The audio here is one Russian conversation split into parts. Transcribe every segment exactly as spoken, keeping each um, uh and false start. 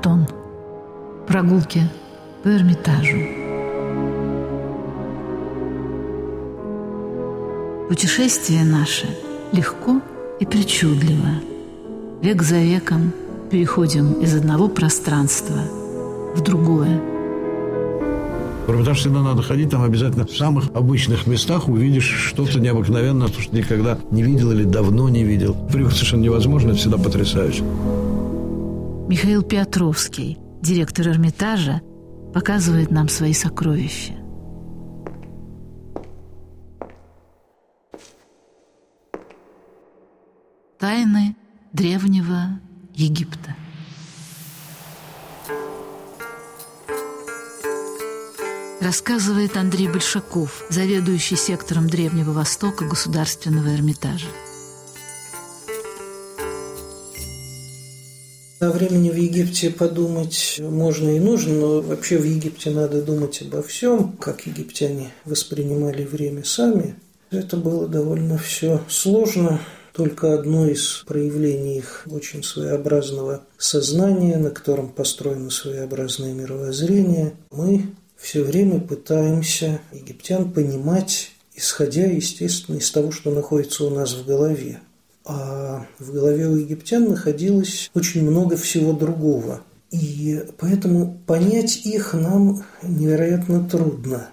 Платон. Прогулки по Эрмитажу. Путешествие наше легко и причудливо. Век за веком переходим из одного пространства в другое. В Эрмитаж всегда надо ходить, там обязательно в самых обычных местах увидишь что-то необыкновенное, то, что никогда не видел или давно не видел. Привыкнуть совершенно невозможно, это всегда потрясающе. Михаил Петровский, директор Эрмитажа, показывает нам свои сокровища. Тайны древнего Египта. Рассказывает Андрей Большаков, заведующий сектором Древнего Востока Государственного Эрмитажа. О времени в Египте подумать можно и нужно, но вообще в Египте надо думать обо всем, как египтяне воспринимали время сами. Это было довольно все сложно. Только одно из проявлений их очень своеобразного сознания, на котором построено своеобразное мировоззрение. Мы все время пытаемся египтян понимать, исходя, естественно, из того, что находится у нас в голове. А в голове у египтян находилось очень много всего другого. И поэтому понять их нам невероятно трудно.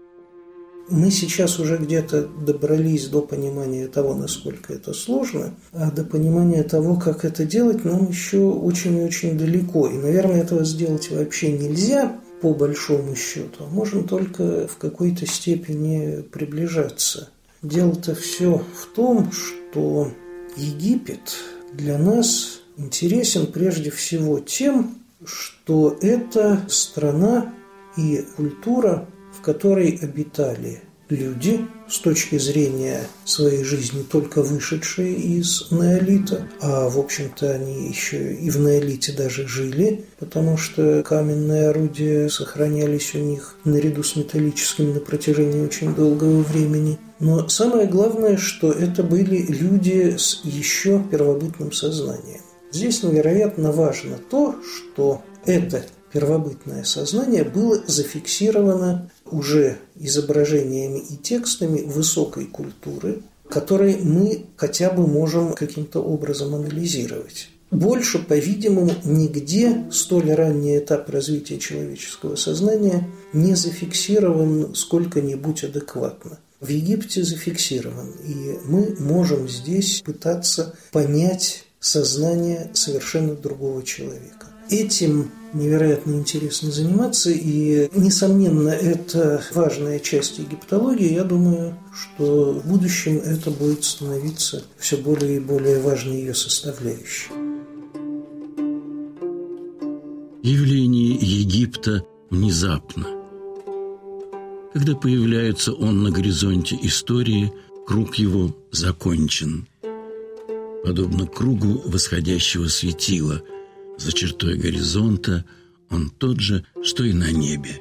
Мы сейчас уже где-то добрались до понимания того, насколько это сложно, а до понимания того, как это делать, нам еще очень и очень далеко. И, наверное, этого сделать вообще нельзя, по большому счету. Можем только в какой-то степени приближаться. Дело-то все в том, что Египет для нас интересен прежде всего тем, что это страна и культура, в которой обитали люди с точки зрения своей жизни, только вышедшие из неолита, а в общем-то они еще и в неолите даже жили, потому что каменные орудия сохранялись у них наряду с металлическими на протяжении очень долгого времени. Но самое главное, что это были люди с еще первобытным сознанием. Здесь невероятно важно то, что это первобытное сознание было зафиксировано уже изображениями и текстами высокой культуры, которые мы хотя бы можем каким-то образом анализировать. Больше, по-видимому, нигде столь ранний этап развития человеческого сознания не зафиксирован сколько-нибудь адекватно. В Египте зафиксирован, и мы можем здесь пытаться понять сознание совершенно другого человека. Этим невероятно интересно заниматься, и, несомненно, это важная часть египтологии. Я думаю, что в будущем это будет становиться все более и более важной ее составляющей. Явление Египта внезапно. Когда появляется он на горизонте истории, круг его закончен. Подобно кругу восходящего светила, за чертой горизонта он тот же, что и на небе.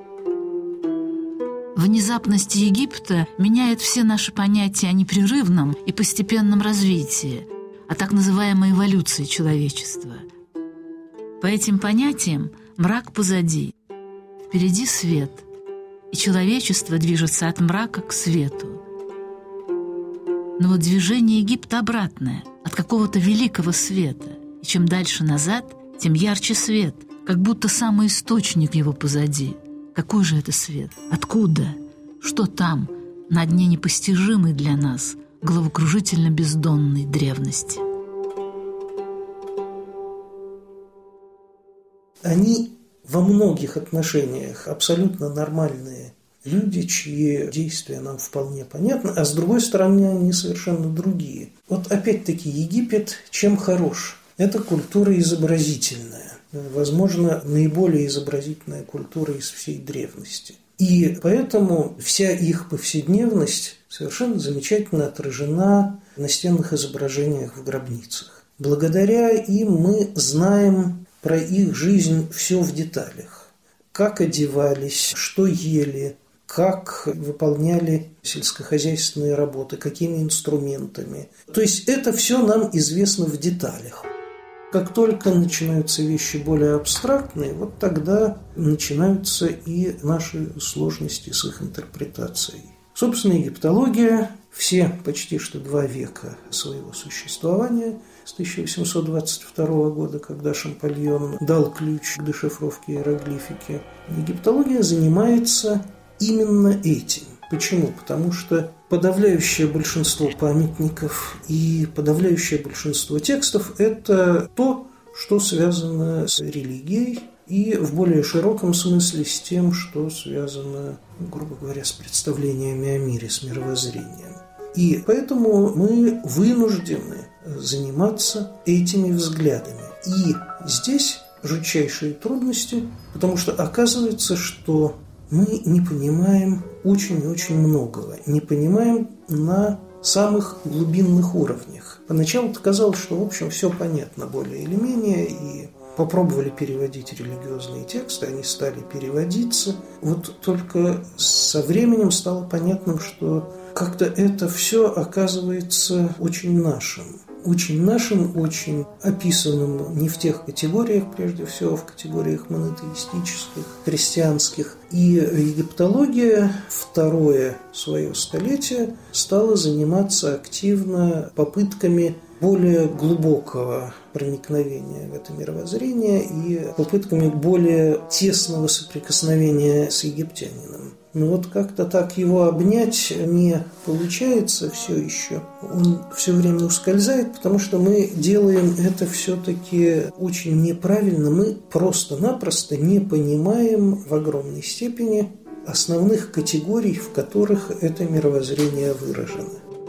Внезапность Египта меняет все наши понятия о непрерывном и постепенном развитии, о так называемой эволюции человечества. По этим понятиям мрак позади, впереди свет, и человечество движется от мрака к свету. Но вот движение Египта обратное, от какого-то великого света. И чем дальше назад, тем ярче свет, как будто самый источник его позади. Какой же это свет? Откуда? Что там, на дне непостижимой для нас, головокружительно-бездонной древности? Они во многих отношениях абсолютно нормальные люди, чьи действия нам вполне понятны, а с другой стороны, они совершенно другие. Вот опять-таки Египет чем хорош? Это культура изобразительная, возможно, наиболее изобразительная культура из всей древности. И поэтому вся их повседневность совершенно замечательно отражена в настенных изображениях в гробницах. Благодаря им мы знаем про их жизнь все в деталях. Как одевались, что ели, как выполняли сельскохозяйственные работы, какими инструментами. То есть это все нам известно в деталях. Как только начинаются вещи более абстрактные, вот тогда начинаются и наши сложности с их интерпретацией. Собственно, египтология все почти что два века своего существования, с тысяча восемьсот двадцать второго года, когда Шампольон дал ключ к дешифровке иероглифики, египтология занимается именно этим. Почему? Потому что подавляющее большинство памятников и подавляющее большинство текстов – это то, что связано с религией и в более широком смысле с тем, что связано, грубо говоря, с представлениями о мире, с мировоззрением. И поэтому мы вынуждены заниматься этими взглядами. И здесь жутчайшие трудности, потому что оказывается, что мы не понимаем очень и очень многого, не понимаем на самых глубинных уровнях. Поначалу казалось, что, в общем, все понятно более или менее, и попробовали переводить религиозные тексты, они стали переводиться. Вот только со временем стало понятным, что как-то это все оказывается очень нашим. Очень нашим, очень описанным не в тех категориях, прежде всего в категориях монотеистических, христианских. И египтология второе свое столетие стала заниматься активно попытками более глубокого проникновения в это мировоззрение и попытками более тесного соприкосновения с египтянином. Но вот как-то так его обнять не получается все еще. Он все время ускользает, потому что мы делаем это все-таки очень неправильно. Мы просто-напросто не понимаем в огромной степени основных категорий, в которых это мировоззрение выражено.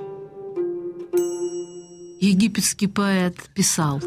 Египетский поэт писал: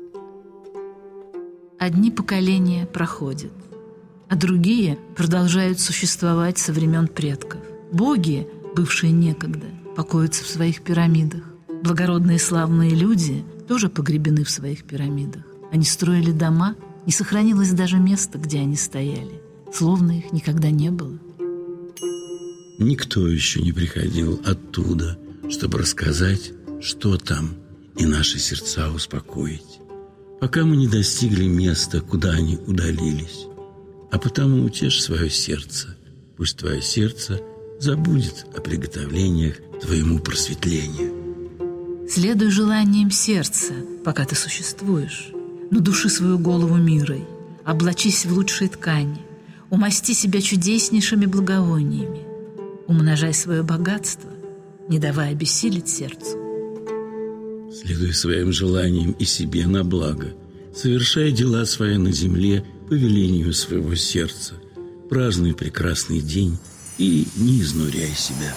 «Одни поколения проходят, а другие продолжают существовать со времен предков. Боги, бывшие некогда, покоятся в своих пирамидах. Благородные славные люди тоже погребены в своих пирамидах. Они строили дома, не сохранилось даже места, где они стояли, словно их никогда не было». Никто еще не приходил оттуда, чтобы рассказать, что там, и наши сердца успокоить, пока мы не достигли места, куда они удалились. А потому утешь свое сердце, пусть твое сердце забудет о приготовлениях к твоему просветлению. Следуй желаниям сердца, пока ты существуешь. Надуши свою голову мирой, облачись в лучшие ткани, умасти себя чудеснейшими благовониями, умножай свое богатство, не давая обессилить сердцу. Следуй своим желаниям и себе на благо, совершай дела свои на земле по велению своего сердца, празднуй прекрасный день и не изнуряй себя.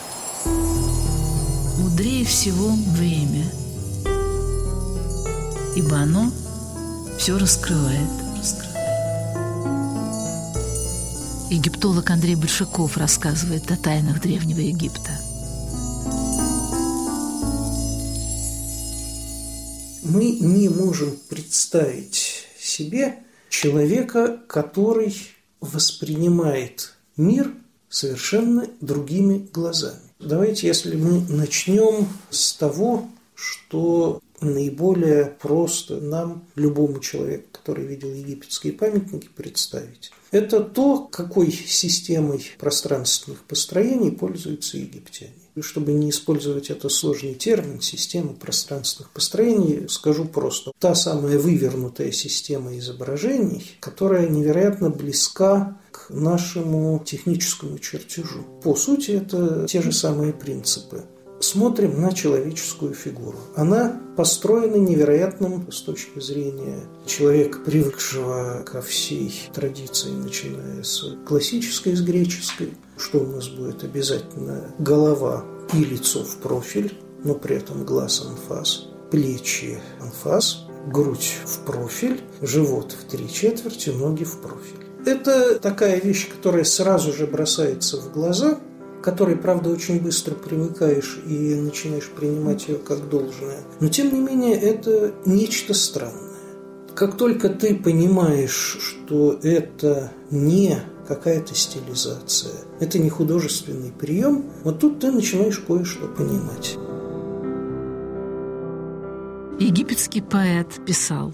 Мудрее всего время, ибо оно все раскрывает. Египтолог Андрей Большаков рассказывает о тайнах Древнего Египта. Мы не можем представить себе человека, который воспринимает мир совершенно другими глазами. Давайте, если мы начнем с того, что наиболее просто нам, любому человеку, который видел египетские памятники, представить. Это то, какой системой пространственных построений пользуются египтяне. И чтобы не использовать этот сложный термин «система пространственных построений», скажу просто. Та самая вывернутая система изображений, которая невероятно близка к нашему техническому чертежу. По сути, это те же самые принципы. Смотрим на человеческую фигуру. Она построена невероятным с точки зрения человека, привыкшего ко всей традиции, начиная с классической, с греческой. Что у нас будет обязательно? Голова и лицо в профиль, но при этом глаз анфас, плечи анфас, грудь в профиль, живот в три четверти, ноги в профиль. Это такая вещь, которая сразу же бросается в глаза, к которой, правда, очень быстро привыкаешь и начинаешь принимать ее как должное. Но, тем не менее, это нечто странное. Как только ты понимаешь, что это не какая-то стилизация, это не художественный прием, вот тут ты начинаешь кое-что понимать. Египетский поэт писал: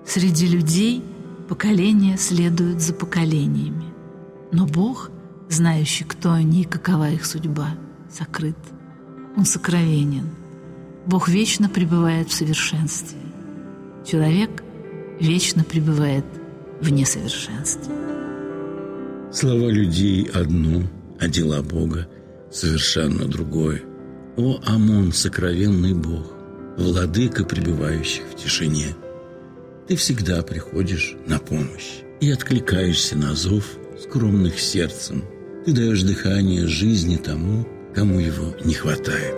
Среди людей поколения следуют за поколениями. Но Бог, знающий, кто они и какова их судьба, сокрыт. Он сокровенен. Бог вечно пребывает в совершенстве. Человек вечно пребывает в несовершенстве. Слова людей одно, а дела Бога совершенно другое. О, Амон, сокровенный Бог, владыка пребывающих в тишине, ты всегда приходишь на помощь и откликаешься на зов скромных сердцем. Ты даешь дыхание жизни тому, кому его не хватает.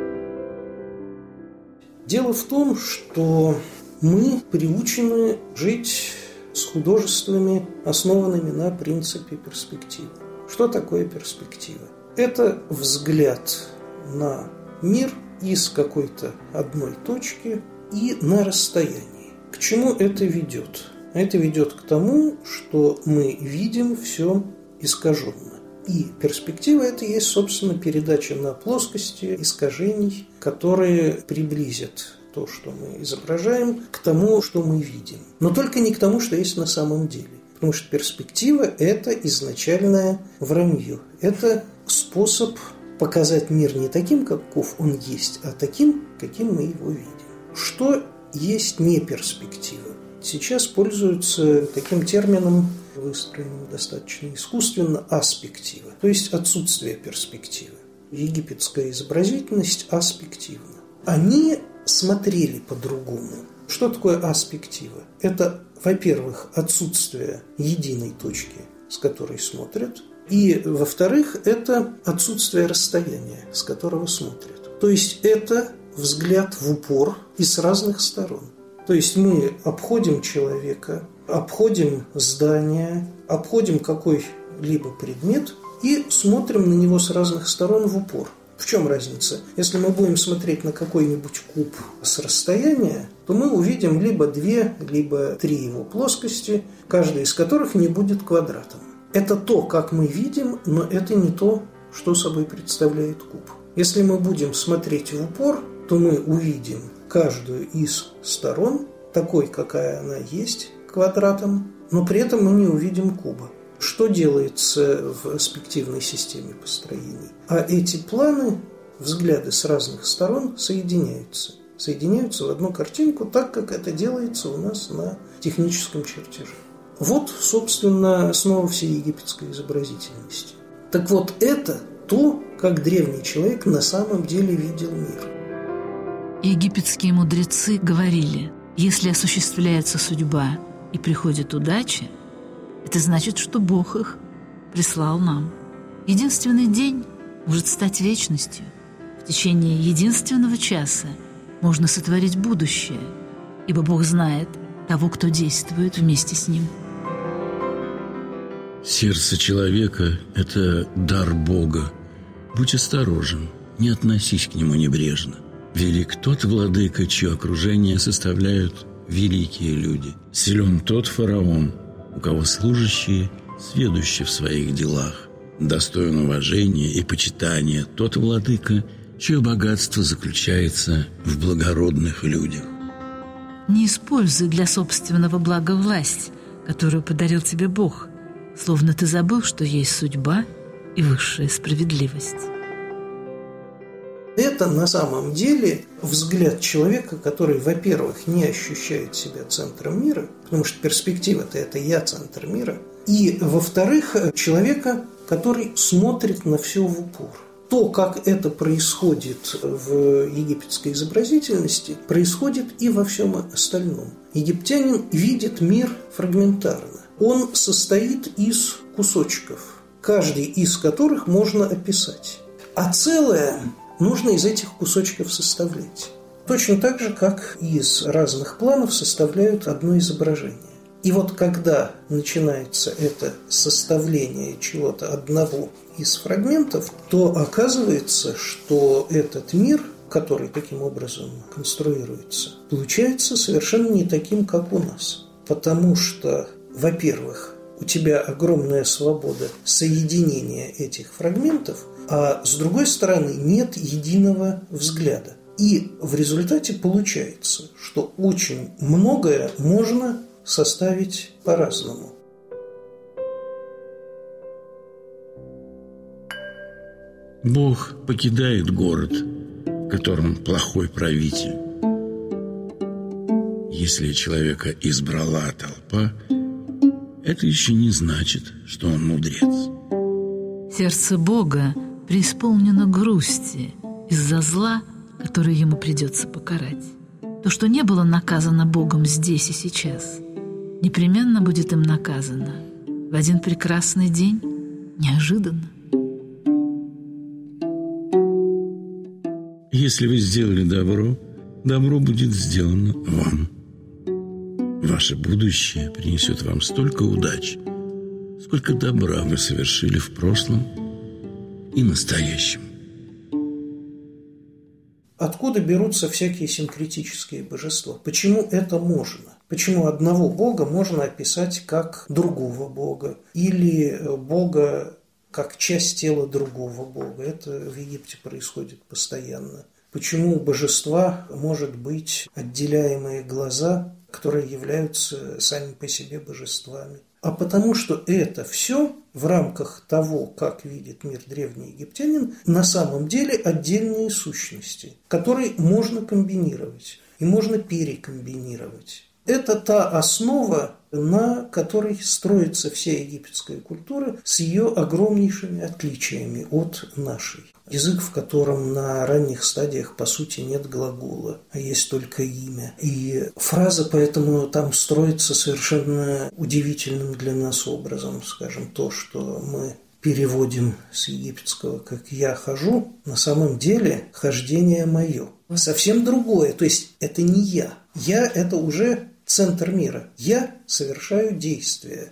Дело в том, что мы приучены жить с художествами, основанными на принципе перспективы. Что такое перспектива? Это взгляд на мир из какой-то одной точки и на расстоянии. К чему это ведет? Это ведет к тому, что мы видим все искаженно. И перспектива – это и есть, собственно, передача на плоскости искажений, которые приблизят то, что мы изображаем, к тому, что мы видим. Но только не к тому, что есть на самом деле. Потому что перспектива – это изначальное вранье. Это способ показать мир не таким, каков он есть, а таким, каким мы его видим. Что есть не перспектива? Сейчас пользуются таким термином, выстроенным достаточно искусственно, аспектива, то есть отсутствие перспективы. Египетская изобразительность аспективна. Они смотрели по-другому. Что такое аспектива? Это, во-первых, отсутствие единой точки, с которой смотрят, и, во-вторых, это отсутствие расстояния, с которого смотрят. То есть это взгляд в упор и с разных сторон. То есть мы обходим человека, обходим здание, обходим какой-либо предмет и смотрим на него с разных сторон в упор. В чем разница? Если мы будем смотреть на какой-нибудь куб с расстояния, то мы увидим либо две, либо три его плоскости, каждая из которых не будет квадратом. Это то, как мы видим, но это не то, что собой представляет куб. Если мы будем смотреть в упор, то мы увидим каждую из сторон такой, какая она есть, квадратом, но при этом мы не увидим куба. Что делается в аспективной системе построений? А эти планы, взгляды с разных сторон соединяются. Соединяются в одну картинку, так как это делается у нас на техническом чертеже. Вот, собственно, основа всей египетской изобразительности. Так вот, это то, как древний человек на самом деле видел мир. Египетские мудрецы говорили, если осуществляется судьба и приходит удача, это значит, что Бог их прислал нам. Единственный день может стать вечностью. В течение единственного часа можно сотворить будущее, ибо Бог знает того, кто действует вместе с Ним. Сердце человека – это дар Бога. Будь осторожен, не относись к нему небрежно. Велик тот владыка, чье окружение составляют великие люди. Силен тот фараон, у кого служащие сведущи в своих делах. Достоин уважения и почитания тот владыка, чье богатство заключается в благородных людях. Не используй для собственного блага власть, которую подарил тебе Бог, словно ты забыл, что есть судьба и высшая справедливость. Это на самом деле взгляд человека, который, во-первых, не ощущает себя центром мира, потому что перспектива-то это я центр мира, и, во-вторых, человека, который смотрит на все в упор. То, как это происходит в египетской изобразительности, происходит и во всем остальном. Египтянин видит мир фрагментарно. Он состоит из кусочков, каждый из которых можно описать. А целое нужно из этих кусочков составлять. Точно так же, как из разных планов составляют одно изображение. И вот когда начинается это составление чего-то одного из фрагментов, то оказывается, что этот мир, который таким образом конструируется, получается совершенно не таким, как у нас. Потому что, во-первых, у тебя огромная свобода соединения этих фрагментов, а с другой стороны нет единого взгляда. И в результате получается, что очень многое можно составить по-разному. Бог покидает город, в котором плохой правитель. Если человека избрала толпа, это еще не значит, что он мудрец. Сердце Бога преисполнено грусти из-за зла, которое ему придется покарать. То, что не было наказано Богом здесь и сейчас, непременно будет им наказано в один прекрасный день, неожиданно. Если вы сделали добро, добро будет сделано вам. Ваше будущее принесет вам столько удач, сколько добра вы совершили в прошлом и настоящем. Откуда берутся всякие синкретические божества? Почему это можно? Почему одного бога можно описать как другого бога? Или бога как часть тела другого бога? Это в Египте происходит постоянно. Почему у божества может быть отделяемые глаза, которые являются сами по себе божествами? А потому что это все в рамках того, как видит мир древний египтянин, на самом деле отдельные сущности, которые можно комбинировать и можно перекомбинировать. Это та основа, на которой строится вся египетская культура с ее огромнейшими отличиями от нашей. Язык, в котором на ранних стадиях, по сути, нет глагола, а есть только имя. И фраза поэтому там строится совершенно удивительным для нас образом. Скажем, то, что мы переводим с египетского как «я хожу», на самом деле хождение мое. Совсем другое, то есть это не я. Я – это уже центр мира. Я совершаю действие.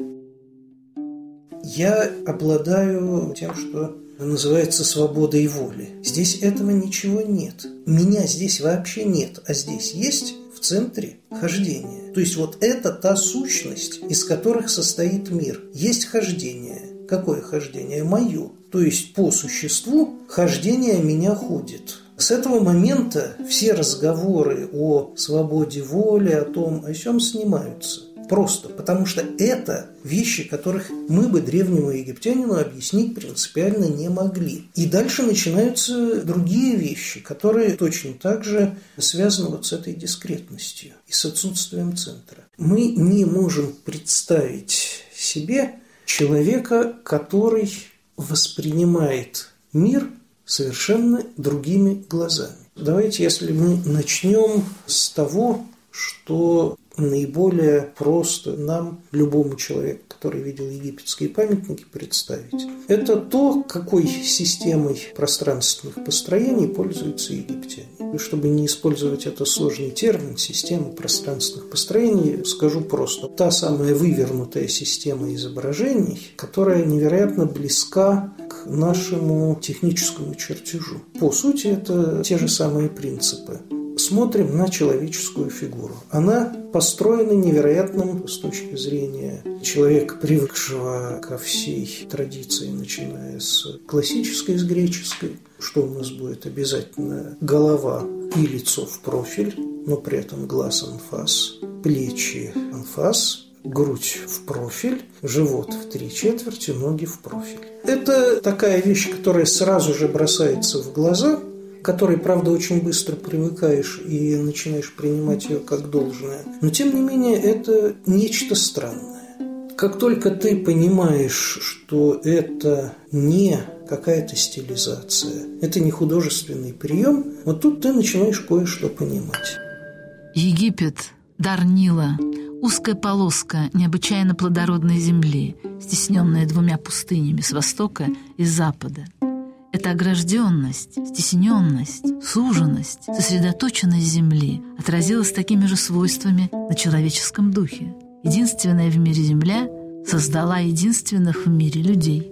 Я обладаю тем, что называется свободой воли. Здесь этого ничего нет. Меня здесь вообще нет, а здесь есть в центре хождение. То есть вот это та сущность, из которых состоит мир. Есть хождение. Какое хождение? Мое. То есть по существу хождение меня ходит. С этого момента все разговоры о свободе воли, о том, о чем снимаются. Просто потому что это вещи, которых мы бы древнему египтянину объяснить принципиально не могли. И дальше начинаются другие вещи, которые точно так же связаны вот с этой дискретностью и с отсутствием центра. Мы не можем представить себе человека, который воспринимает мир совершенно другими глазами. Давайте, если мы начнем с того, что наиболее просто нам, любому человеку, который видел египетские памятники, представить. Это то, какой системой пространственных построений пользуются египтяне. И чтобы не использовать этот сложный термин, система пространственных построений, скажу просто. Та самая вывернутая система изображений, которая невероятно близка к нашему техническому чертежу. По сути, это те же самые принципы. Смотрим на человеческую фигуру. Она построена невероятным с точки зрения человека, привыкшего ко всей традиции, начиная с классической, с греческой. Что у нас будет обязательно? Голова и лицо в профиль, но при этом глаз анфас, плечи анфас, грудь в профиль, живот в три четверти, ноги в профиль. Это такая вещь, которая сразу же бросается в глаза, к которой, правда, очень быстро привыкаешь и начинаешь принимать ее как должное. Но, тем не менее, это нечто странное. Как только ты понимаешь, что это не какая-то стилизация, это не художественный прием, вот тут ты начинаешь кое-что понимать. Египет, дар Нила, узкая полоска необычайно плодородной земли, стесненная двумя пустынями с востока и с запада. Эта огражденность, стесненность, суженность, сосредоточенность земли отразилась такими же свойствами на человеческом духе. Единственная в мире земля создала единственных в мире людей.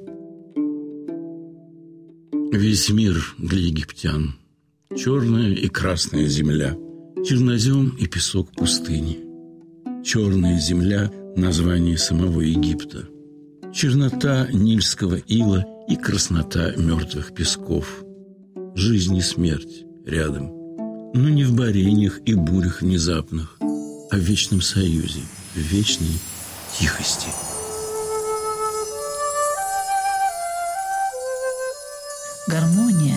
Весь мир для египтян – черная и красная земля, чернозем и песок пустыни. Черная земля – название самого Египта. Чернота нильского ила и краснота мертвых песков. Жизнь и смерть рядом. но не в борениях и бурях внезапных, а в вечном союзе, в вечной тихости. Гармония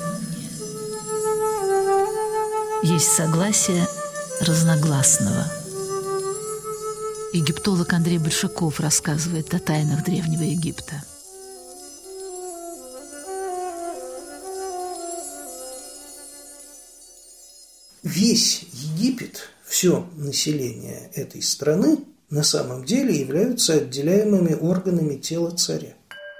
есть согласие разногласного. Египтолог Андрей Большаков рассказывает о тайнах Древнего Египта. Весь Египет, все население этой страны на самом деле являются отделяемыми органами тела царя.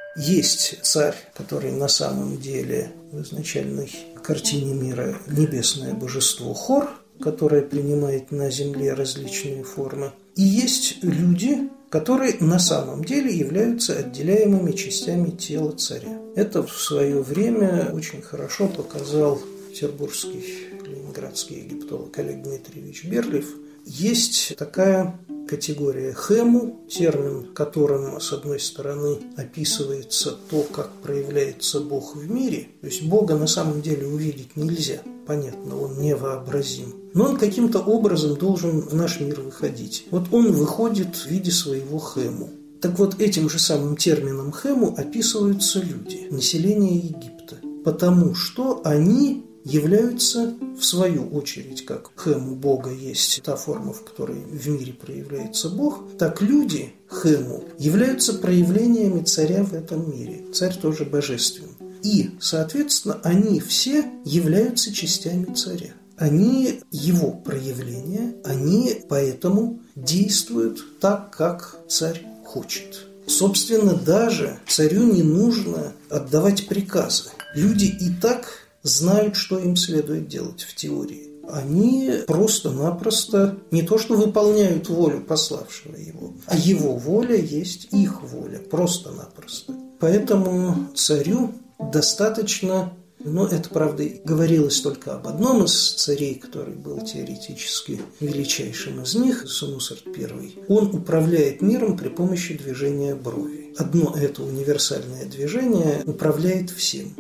Есть царь, который на самом деле в изначальной картине мира небесное божество Хор, которое принимает на земле различные формы. И есть люди, которые на самом деле являются отделяемыми частями тела царя. Это в свое время очень хорошо показал петербургский, ленинградский египтолог Олег Дмитриевич Берлев. Есть такая категория хему, термин, которым, с одной стороны, описывается то, как проявляется Бог в мире. То есть Бога на самом деле увидеть нельзя. Понятно, он невообразим. Но он каким-то образом должен в наш мир выходить. Вот он выходит в виде своего хему. Так вот, этим же самым термином хему описываются люди, население Египта. Потому что они являются, в свою очередь, как хему Бога есть та форма, в которой в мире проявляется Бог, так люди, хему, являются проявлениями царя в этом мире. Царь тоже божествен. И, соответственно, они все являются частями царя. Они его проявления, они поэтому действуют так, как царь хочет. Собственно, даже царю не нужно отдавать приказы. Люди и так знают, что им следует делать в теории. Они просто-напросто не то что выполняют волю пославшего его, а его воля есть их воля, просто-напросто. Поэтому царю достаточно, но это, правда, говорилось только об одном из царей, который был теоретически величайшим из них, Сенусерт I. Он управляет миром при помощи движения брови. Одно это универсальное движение управляет всем.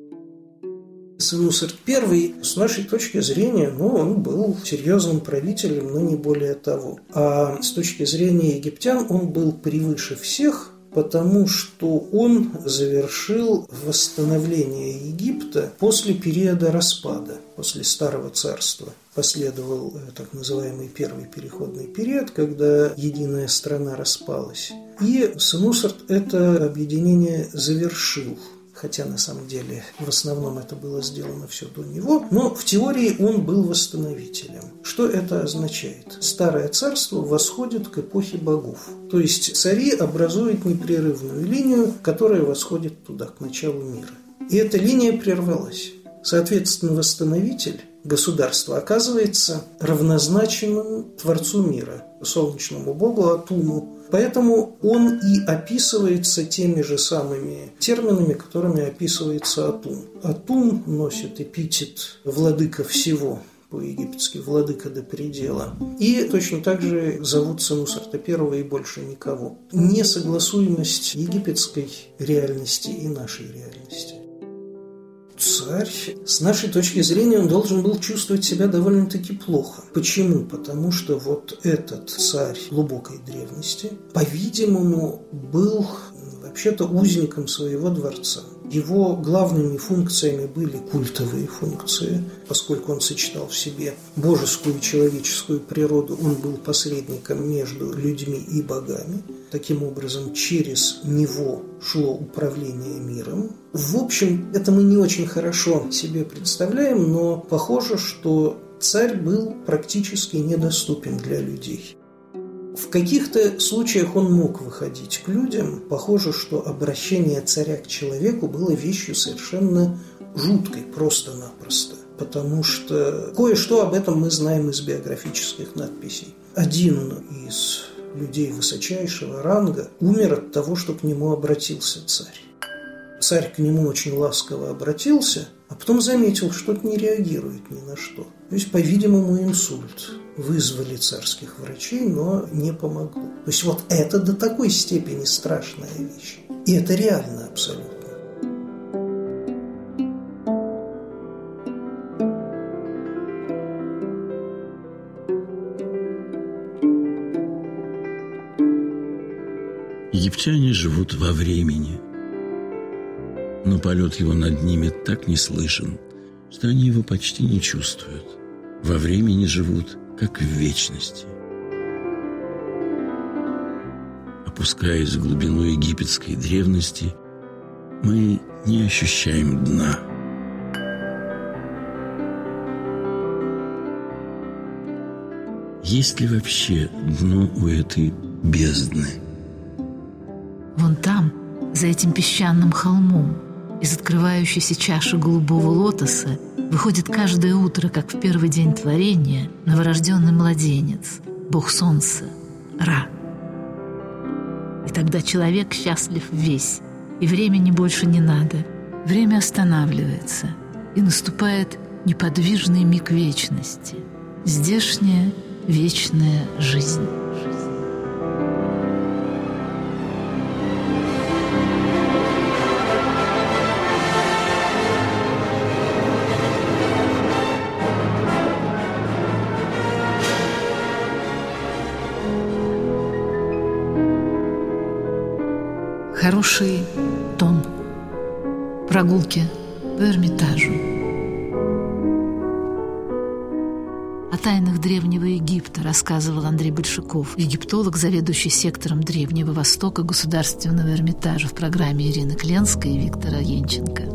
Сенусерт I, с нашей точки зрения, ну, он был серьезным правителем, но не более того. А с точки зрения египтян он был превыше всех, потому что он завершил восстановление Египта после периода распада, после Старого Царства. Последовал так называемый первый переходный период, когда единая страна распалась. И Сенусерт это объединение завершил. Хотя на самом деле в основном это было сделано все до него, но в теории он был восстановителем. Что это означает? Старое царство восходит к эпохе богов. То есть цари образуют непрерывную линию, которая восходит туда, к началу мира. И эта линия прервалась. Соответственно, восстановитель государства оказывается равнозначным Творцу мира, солнечному богу Атуму. Поэтому он и описывается теми же самыми терминами, которыми описывается Атум. Атум носит эпитет «владыка всего», по-египетски «владыка до предела». И точно так же зовут Сенусерта I и больше никого. Несогласуемость египетской реальности и нашей реальности. Царь, с нашей точки зрения, он должен был чувствовать себя довольно-таки плохо. Почему? Потому что вот этот царь глубокой древности, по-видимому, был вообще-то узником своего дворца. Его главными функциями были культовые функции, поскольку он сочетал в себе божескую и человеческую природу, он был посредником между людьми и богами. Таким образом, через него шло управление миром. В общем, это мы не очень хорошо себе представляем, но похоже, что царь был практически недоступен для людей. В каких-то случаях он мог выходить к людям. Похоже, что обращение царя к человеку было вещью совершенно жуткой, просто-напросто. Потому что кое-что об этом мы знаем из биографических надписей. Один из людей высочайшего ранга умер от того, что к нему обратился царь. Царь к нему очень ласково обратился, а потом заметил, что тот не реагирует ни на что. То есть, по-видимому, инсульт. Вызвали царских врачей, но не помогло. То есть вот это до такой степени страшная вещь. И это реально абсолютно. Египтяне живут во времени, но полет его над ними так не слышен, что они его почти не чувствуют. Во времени живут, как в вечности. Опускаясь в глубину египетской древности, мы не ощущаем дна. Есть ли вообще дно у этой бездны? Вон там, за этим песчаным холмом, из открывающейся чаши голубого лотоса выходит каждое утро, как в первый день творения, новорожденный младенец, бог солнца, Ра. И тогда человек счастлив весь, и времени больше не надо. Время останавливается, и наступает неподвижный миг вечности, здешняя вечная жизнь. Хороший тон. Прогулки по Эрмитажу. О тайнах Древнего Египта рассказывал Андрей Большаков, египтолог, заведующий сектором Древнего Востока Государственного Эрмитажа в программе Ирины Кленской и Виктора Янченко.